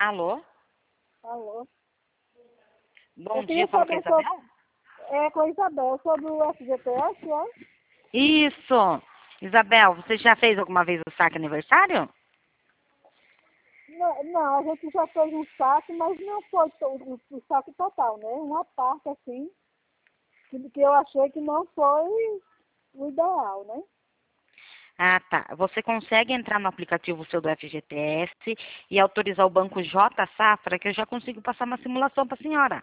Alô? Alô? Bom Eu dia, queria fala com a saber Isabel? com a Isabel sobre o FGTS, é? Isso! Isabel, você já fez alguma vez o saque aniversário? Não, a gente já fez um saque, mas não foi o saque total, né? Uma parte, assim, que eu achei que não foi o ideal, né? Ah, tá. Você consegue entrar no aplicativo seu do FGTS e autorizar o banco J Safra, que eu já consigo passar uma simulação para a senhora.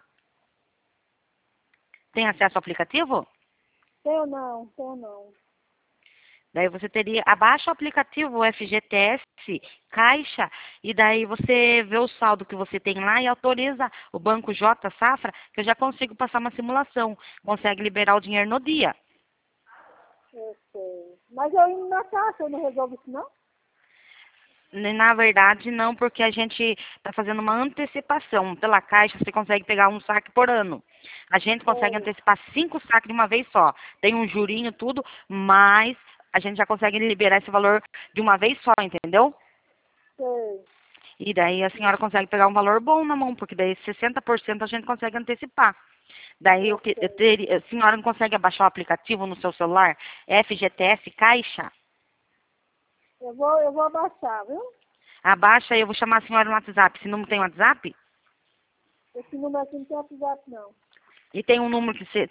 Tem acesso ao aplicativo? Tenho não. Daí você teria, abaixa o aplicativo FGTS, Caixa, e daí você vê o saldo que você tem lá e autoriza o banco J Safra, que eu já consigo passar uma simulação. Consegue liberar o dinheiro no dia. Eu sei. Mas eu indo na caixa, eu não resolvo isso, não? Na verdade, não, porque a gente está fazendo uma antecipação. Pela Caixa, você consegue pegar um saque por ano. A gente consegue Sei, antecipar 5 saques de uma vez só. Tem um jurinho, tudo, mas a gente já consegue liberar esse valor de uma vez só, entendeu? sei. E daí a senhora consegue pegar um valor bom na mão, porque daí 60% a gente consegue antecipar. Daí Eu eu sei. teria, a senhora não consegue abaixar o aplicativo no seu celular? FGTS Caixa? Eu vou abaixar, viu? Abaixa e eu vou chamar a senhora no WhatsApp. Se não tem WhatsApp? Esse número aqui não tem WhatsApp, não. E tem um número que você